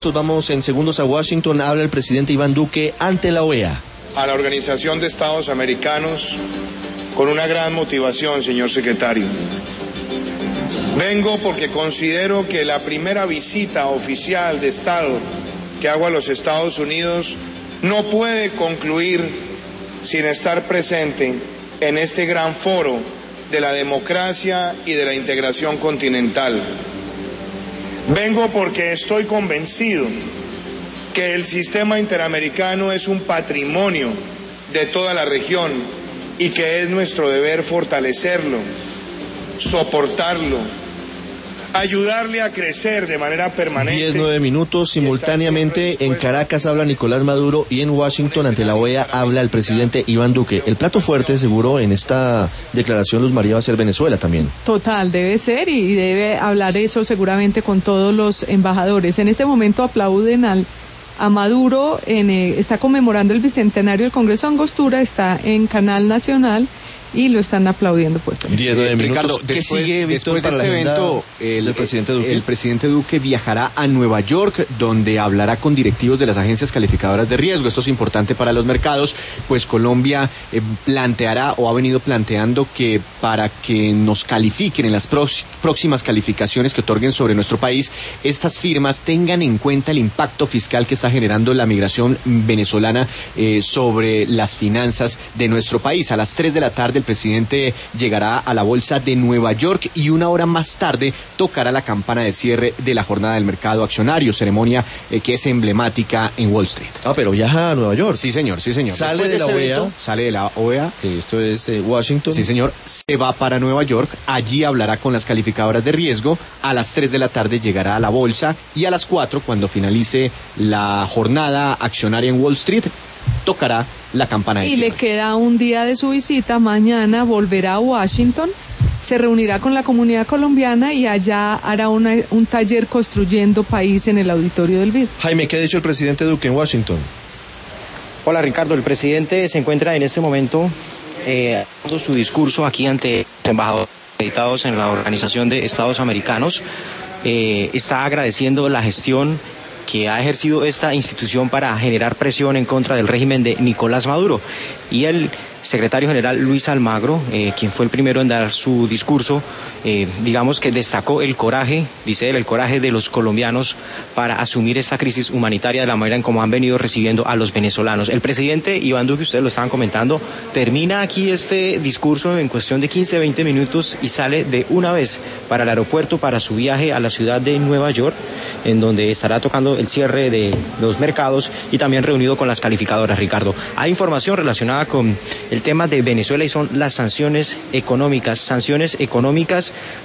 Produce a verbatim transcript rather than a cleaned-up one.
Vamos en segundos a Washington. Habla el presidente Iván Duque ante la O E A. A la Organización de Estados Americanos con una gran motivación, señor secretario. Vengo porque considero que la primera visita oficial de Estado que hago a los Estados Unidos no puede concluir sin estar presente en este gran foro de la democracia y de la integración continental. Vengo porque estoy convencido que el sistema interamericano es un patrimonio de toda la región y que es nuestro deber fortalecerlo, soportarlo, ayudarle a crecer de manera permanente. diez, nueve minutos, simultáneamente en Caracas habla Nicolás Maduro y en Washington ante la O E A habla el presidente Iván Duque. El plato fuerte seguro en esta declaración, Luz María, va a ser Venezuela también. Total, debe ser y debe hablar eso seguramente con todos los embajadores. En este momento aplauden al a Maduro, en, eh, está conmemorando el bicentenario del Congreso de Angostura, está en Canal Nacional y lo están aplaudiendo fuertemente. diez, nueve minutos. Ricardo, ¿Qué después, sigue, Víctor, después de para este la evento, el, del presidente Duque? El presidente Duque viajará a Nueva York, donde hablará con directivos de las agencias calificadoras de riesgo. Esto es importante para los mercados, pues Colombia eh, planteará o ha venido planteando que para que nos califiquen en las próximas calificaciones que otorguen sobre nuestro país, estas firmas tengan en cuenta el impacto fiscal que está generando la migración venezolana eh, sobre las finanzas de nuestro país. A las tres de la tarde el presidente llegará a la bolsa de Nueva York y una hora más tarde tocará la campana de cierre de la jornada del mercado accionario, ceremonia eh, que es emblemática en Wall Street. Ah, pero viaja a Nueva York. Sí, señor, sí, señor. Sale de la O E A. Sale de la O E A. Esto es eh, Washington. Sí, señor. Se va para Nueva York. Allí hablará con las calificadoras de riesgo. A las tres de la tarde llegará a la bolsa y a las cuatro, cuando finalice la jornada accionaria en Wall Street, tocará la campana de Y cierre. le queda un día de su visita. Mañana volverá a Washington, se reunirá con la comunidad colombiana y allá hará una, un taller construyendo país en el auditorio del B I D. Jaime, ¿qué ha dicho el presidente Duque en Washington? Hola Ricardo, el presidente se encuentra en este momento eh, dando su discurso aquí ante los embajadores acreditados en la Organización de Estados Americanos. Eh, está agradeciendo la gestión que ha ejercido esta institución para generar presión en contra del régimen de Nicolás Maduro. Y el secretario general Luis Almagro, eh, quien fue el primero en dar su discurso, eh, digamos que destacó el coraje, dice él, el coraje de los colombianos para asumir esta crisis humanitaria de la manera en como han venido recibiendo a los venezolanos. El presidente Iván Duque, ustedes lo estaban comentando, termina aquí este discurso en cuestión de quince, veinte minutos y sale de una vez para el aeropuerto para su viaje a la ciudad de Nueva York, en donde estará tocando el cierre de los mercados y también reunido con las calificadoras, Ricardo. Hay información relacionada con el tema de Venezuela y son las sanciones económicas, sanciones económicas